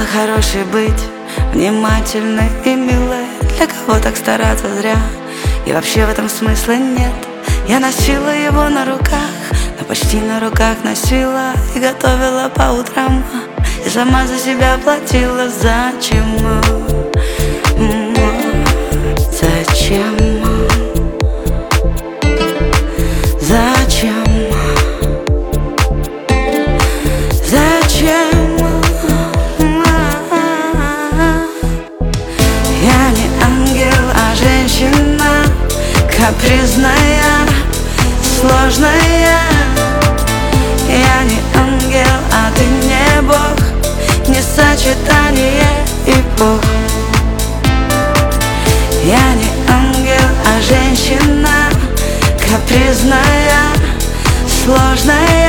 хорошей быть, внимательной и милой. Для кого так стараться зря, и вообще в этом смысла нет. Я носила его на руках, но почти на руках носила. И готовила по утрам, и сама за себя платила. Зачем? Зачем? Зачем? Зачем? Я не ангел, а женщина капризная, сложная. Я не ангел, а ты не Бог, не сочетание эпох. Я не ангел, а женщина капризная, сложная.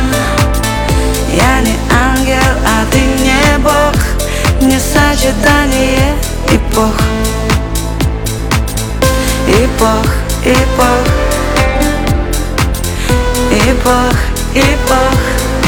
Я не ангел, а ты не Бог, не сочетание эпох. Эпох, эпох, эпох, эпох,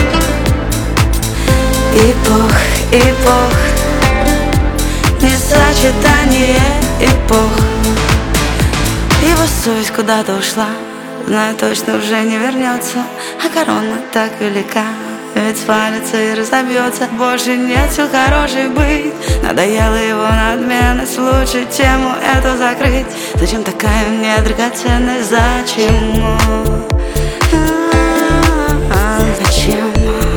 эпох, эпох, не сочетание эпох. Его совесть куда-то ушла, знаю точно, уже не вернется. А корона так велика, ведь свалится и разобьется. Больше нет сил хорошей быть, надоела его надменность. Лучше тему эту закрыть. Зачем такая мне драгоценность? Зачем? Зачем?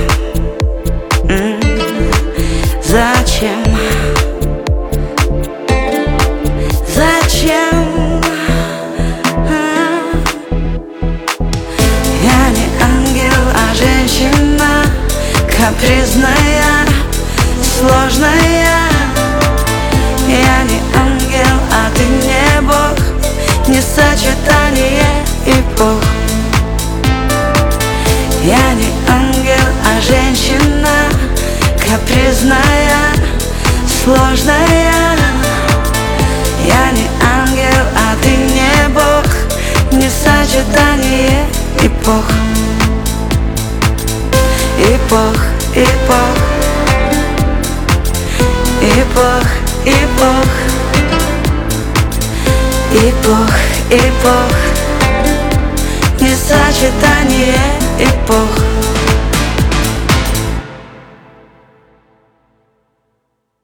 Зачем? Зачем? Я не ангел, а женщина капризная, сложная. Я не ангел, а ты не Бог, не сочетание эпох. Я не ангел, а женщина капризная, сложная. Я не ангел, а ты не Бог, не сочетание эпох. Эпох, эпох, эпох, эпох, эпох, эпох, не сочетание эпох.